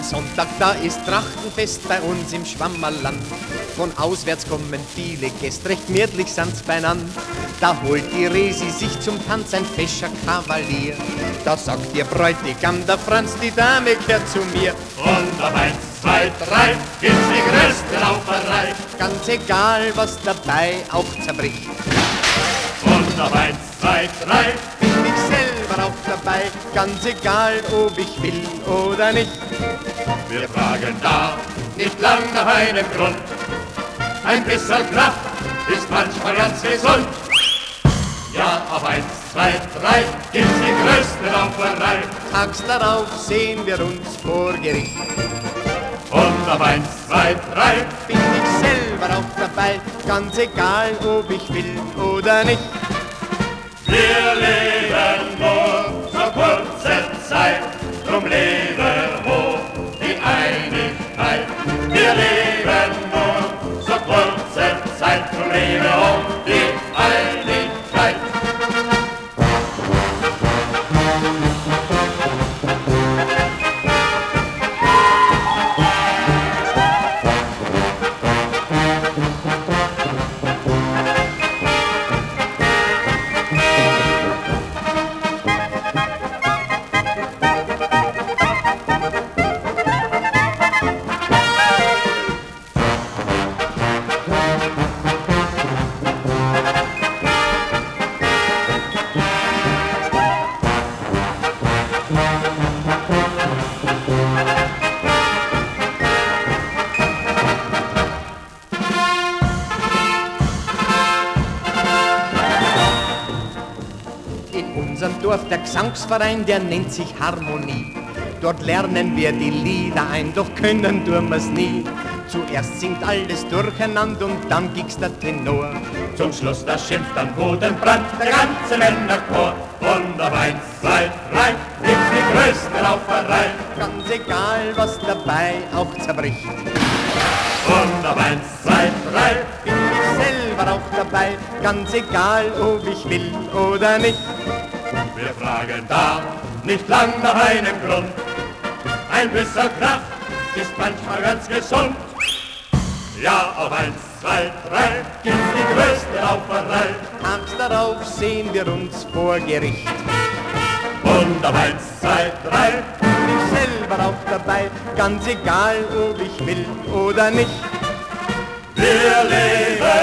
Sonntag, da ist Trachtenfest bei uns im Schwammerland. Von auswärts kommen viele Gäste, recht gemütlich sind's beieinander. Da holt die Resi sich zum Tanz ein fescher Kavalier. Da sagt ihr Bräutigam, der Franz, die Dame kehrt zu mir. Und auf 1, 2, 3 gibt's die größte Lauferei. Ganz egal, was dabei auch zerbricht. Und auf 1, 2, 3 Bin ich selber auch dabei, ganz egal, ob ich will oder nicht. wir fragen da nicht lang nach einem Grund. Ein bisschen Kraft ist manchmal ganz gesund. Ja, auf 1, 2, 3 gibt's die größte Lauferei. Tags darauf sehen wir uns vor Gericht. Und auf 1, 2, 3 Bin ich selber auch dabei, ganz egal, ob ich will oder nicht. wir leben nur so kurze Zeit, drum lebe hoch die Einigkeit. Wir leben nur so kurze Zeit, drum lebe hoch die Einigkeit. In unserem Dorf der Gesangsverein, der nennt sich Harmonie. Dort lernen wir die Lieder ein, doch können tun wir's nie. Zuerst singt alles durcheinander und dann gibt's der Tenor. Zum Schluss das schimpft an Bodenbrand, der ganze Männerchor. Und auf 1, 2, 3 gibt's die größte Lauferei. Ganz egal, was dabei auch zerbricht. Und auf 1, 2, 3 Bin ich selber auch dabei, ganz egal, ob ich will oder nicht. wir fragen da nicht lang nach einem Grund. Ein bisschen Kraft ist manchmal ganz gesund. Ja, auf 1, 2, 3 gibt's die größte Lauferei. Tags darauf sehen wir uns vor Gericht. Und auf 1, 2, 3 Bin ich selber auch dabei, ganz egal, ob ich will oder nicht. wir leben